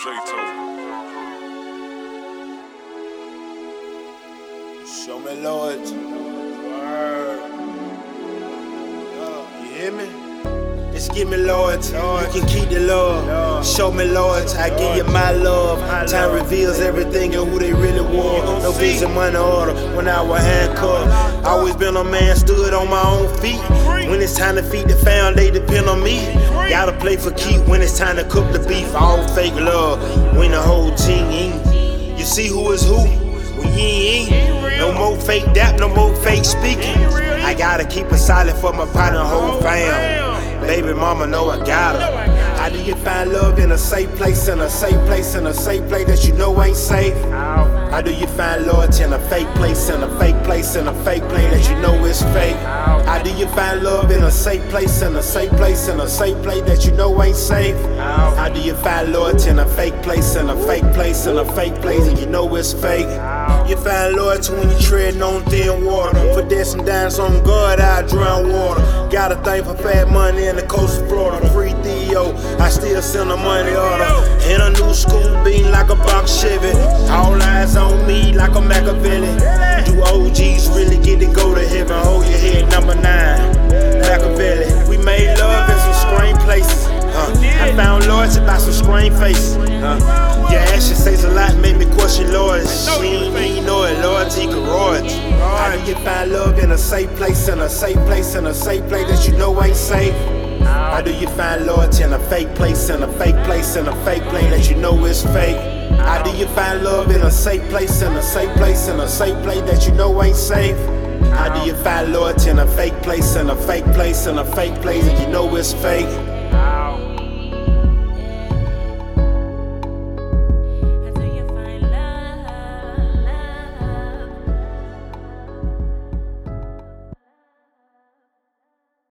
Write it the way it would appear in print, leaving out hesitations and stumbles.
Show me loyalty. Word. You hear me? Just give me loyalty. You can keep the love. Show me loyalty. I give you my love. Time reveals everything and who they really was. No visa, money, order when I was handcuffed. Always been a man, stood on my own feet. When it's time to feed the fam, they depend on me. Gotta play for keep when it's time to cook the beef. All fake love when the whole team. You see who is who when you ain't. No more fake dap, no more fake speaking. I gotta keep it silent for my partner, whole fam. Baby mama know I got her. How do you find love in a safe place, in a safe place, in a safe place that you know ain't safe? How do you find loyalty in a fake place, in a fake place, in a fake place that you know is fake? How do you find love in a safe place, in a safe place, in a safe place that you know ain't safe? How do you find loyalty in a fake place, in a fake place, in a fake place and you know it's fake? You find loyalty when you treading on thin water. For this and dance on God, I drown water. Got a thing for fat money in the coast of Florida. Free Theo, I still send a money order. In a new school bean like a box Chevy. All eyes on me like a Machiavelli. Do OGs really get to go to heaven? Hold your head, number 9, Machiavelli. We made love in some strange places. I found loyalty by some strange faces. Your action says a lot, make me question loyalty. She ain't even know it, loyalty can royalty. How do you find love in a safe place, in a safe place, in a safe place that you know ain't safe? How do you find loyalty in a fake place, in a fake place, in a fake place that you know is fake? How do you find love in a safe place, in a safe place, in a safe place that you know ain't safe? How do you find loyalty in a fake place, in a fake place, in a fake place and you know it's fake?